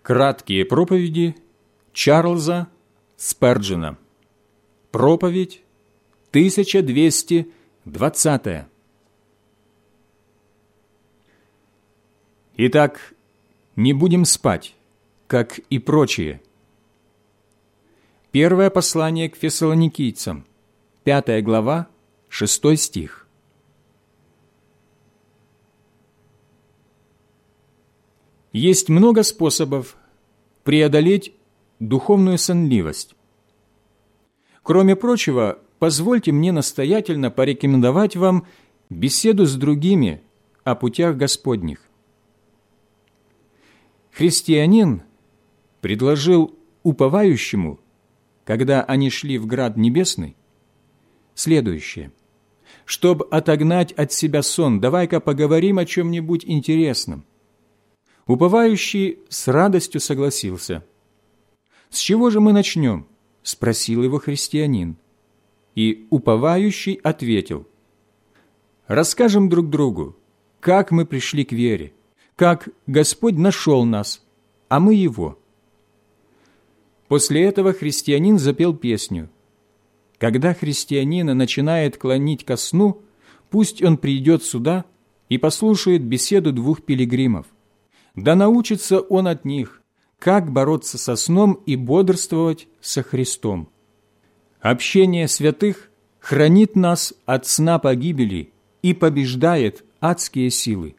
Краткие проповеди Чарльза Сперджена. Проповедь 1220. Итак, не будем спать, как и прочие. Первое послание к Фессалоникийцам, 5 глава, 6 стих. Есть много способов преодолеть духовную сонливость. Кроме прочего, позвольте мне настоятельно порекомендовать вам беседу с другими о путях Господних. Христианин предложил уповающему, когда они шли в Град Небесный, следующее: «Чтоб отогнать от себя сон, давай-ка поговорим о чем-нибудь интересном». Уповающий с радостью согласился. «С чего же мы начнем?» – спросил его христианин. И уповающий ответил: «Расскажем друг другу, как мы пришли к вере, как Господь нашел нас, а мы Его». После этого христианин запел песню: «Когда христианина начинает клонить ко сну, пусть он придет сюда и послушает беседу двух пилигримов. Да научится он от них, как бороться со сном и бодрствовать со Христом. Общение святых хранит нас от сна погибели и побеждает адские силы».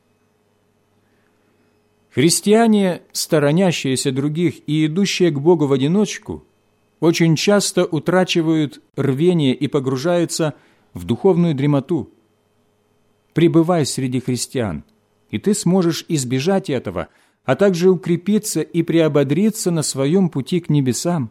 Христиане, сторонящиеся других и идущие к Богу в одиночку, очень часто утрачивают рвение и погружаются в духовную дремоту. Пребывай среди христиан, и ты сможешь избежать этого, а также укрепиться и приободриться на своем пути к небесам.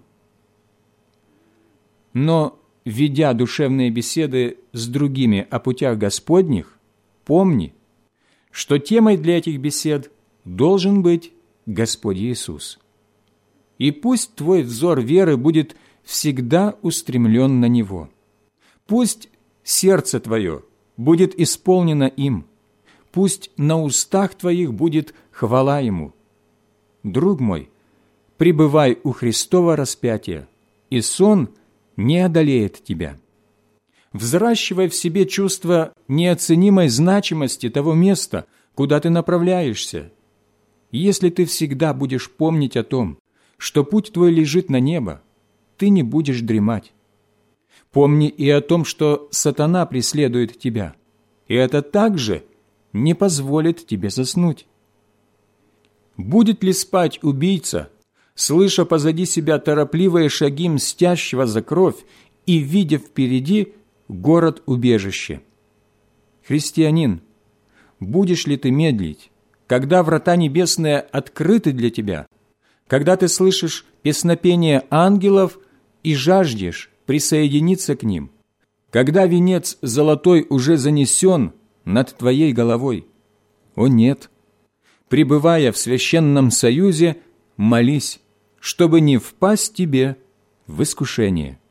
Но, ведя душевные беседы с другими о путях Господних, помни, что темой для этих бесед должен быть Господь Иисус. И пусть твой взор веры будет всегда устремлен на Него. Пусть сердце твое будет исполнено им. Пусть на устах твоих будет хвала Ему. Друг мой, пребывай у Христова распятия, и сон не одолеет тебя. Взращивай в себе чувство неоценимой значимости того места, куда ты направляешься. Если ты всегда будешь помнить о том, что путь твой лежит на небо, ты не будешь дремать. Помни и о том, что сатана преследует тебя, и это также не позволит тебе заснуть. Будет ли спать убийца, слыша позади себя торопливые шаги мстящего за кровь и видя впереди город-убежище? Христианин, будешь ли ты медлить, когда врата небесные открыты для тебя, когда ты слышишь песнопение ангелов и жаждешь присоединиться к ним, когда венец золотой уже занесен над твоей головой? О нет! Пребывая в священном союзе, молись, чтобы не впасть тебе в искушение.